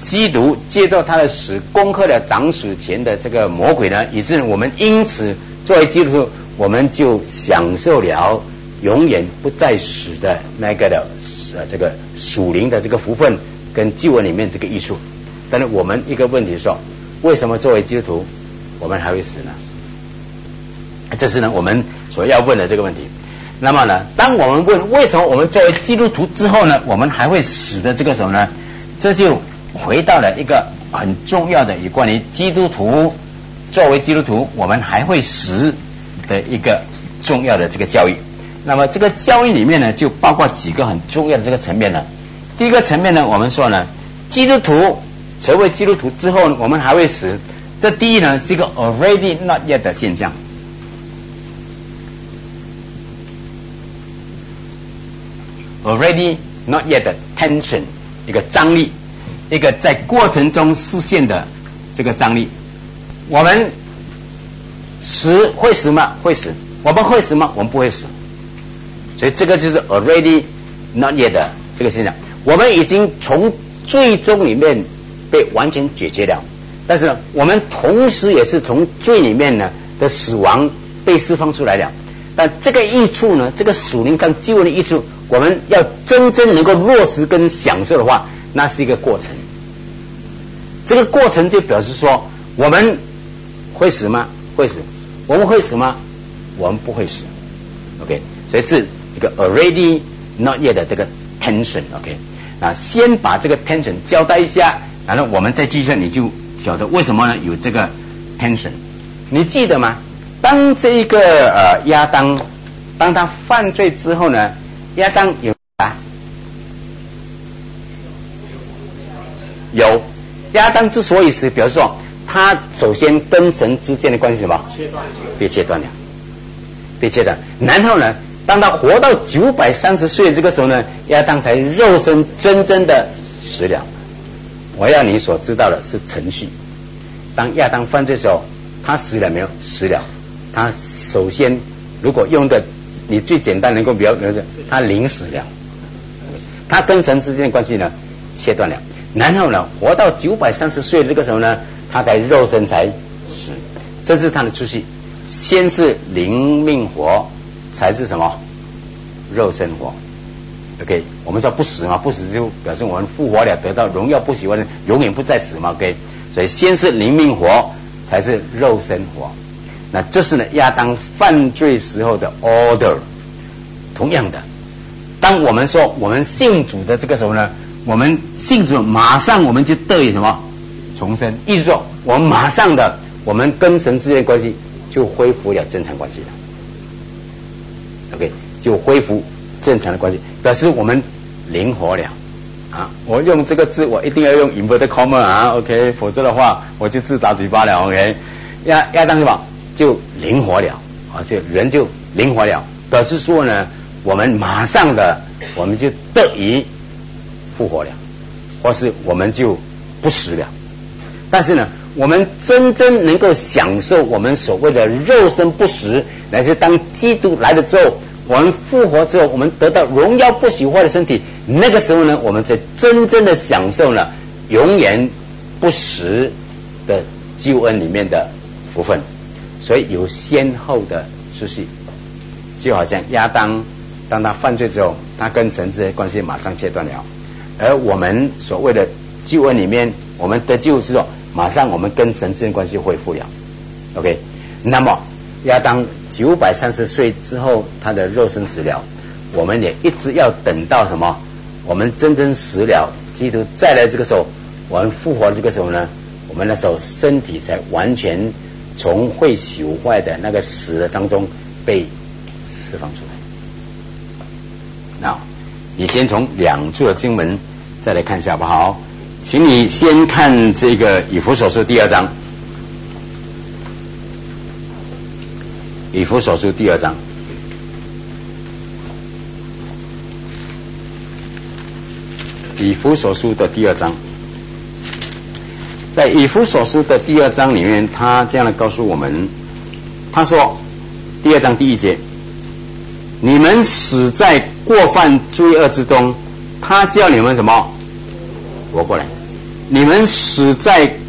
基督借着他的死攻克了掌死前的这个魔鬼呢，以致我们因此作为基督徒，我们就享受了永远不再死的那个的这个属灵的这个福分跟救恩里面这个益处。但是我们一个问题是说，为什么作为基督徒我们还会死呢？这是呢我们所要问的这个问题。那么呢，当我们问为什么我们作为基督徒之后呢，我们还会死的这个时候呢，这就回到了一个很重要的有关于基督徒作为基督徒我们还会死的一个重要的这个教育。那么这个教育里面呢，就包括几个很重要的这个层面呢。第一个层面呢，我们说呢，基督徒成为基督徒之后呢，我们还会死。这第一呢是一个 already not yet 的现象。already not yet 的 tension， 一个张力，一个在过程中实现的这个张力。我们死会死吗？会死。我们会死吗？我们不会死。所以这个就是 already not yet 的这个现象。我们已经从罪中里面被完全解决了，但是呢，我们同时也是从罪里面呢的死亡被释放出来了。但这个益处呢，这个属灵上救恩的益处，我们要真正能够落实跟享受的话，那是一个过程。这个过程就表示说，我们会死吗？会死。我们会死吗？我们不会死。OK， 所以是一个 already not yet 的这个 tension。OK， 那先把这个 tension 交代一下，然后我们再继续，你就晓得为什么呢有这个 tension。你记得吗？当这一个亚当，当他犯罪之后呢，亚当有亚当之所以死，表示说他首先跟神之间的关系什么？被切断了，被切断。然后呢，当他活到930岁这个时候呢，亚当才肉身真正的死了。我要你所知道的是程序。当亚当犯罪的时候，他死了没有？死了。他首先如果用的你最简单能够比较他临死了，他跟神之间的关系呢切断了。然后呢，活到930岁这个时候呢，他才肉身才死。这是他的次序，先是灵命活，才是什么？肉身活。OK， 我们说不死嘛，不死就表示我们复活了，得到荣耀不喜欢，永远不再死嘛。OK， 所以先是灵命活，才是肉身活。那这是呢亚当犯罪时候的 order。同样的，当我们说我们信主的这个时候呢，我们信主马上我们就得以什么重生，意思说我们马上的我们跟神之间的关系就恢复了正常关系了。OK， 就恢复正常的关系，表示我们灵活了啊！我用这个字，我一定要用 inverted comma 啊 ，OK， 否则的话我就自打嘴巴了。OK， 亚当什么就灵活了啊，就人就灵活了，表示说呢，我们马上的我们就得以复活了，或是我们就不死了。但是呢，我们真正能够享受我们所谓的肉身不死，乃是当基督来了之后，我们复活之后，我们得到荣耀不朽坏的身体，那个时候呢，我们才真正的享受了永远不死的救恩里面的福分。所以有先后的次序，就好像亚当当他犯罪之后，他跟神之间的关系马上切断了，而我们所谓的救恩里面，我们得救之后，马上我们跟神之间的关系恢复了。OK， 那么亚当930岁之后，他的肉身死了，我们也一直要等到什么？我们真正死了，基督再来这个时候，我们复活这个时候呢，我们那时候身体才完全从会朽坏的那个死的当中被释放出来。那你先从2处的经文再来看一下好不好？请你先看这个以弗所书第2章，以弗所书第2章，以弗所书的第2章，在以弗所书的第2章里面，他这样的告诉我们，他说第2章第1节，你们死在过犯罪恶之中，他叫你们什么活过来。 你们死在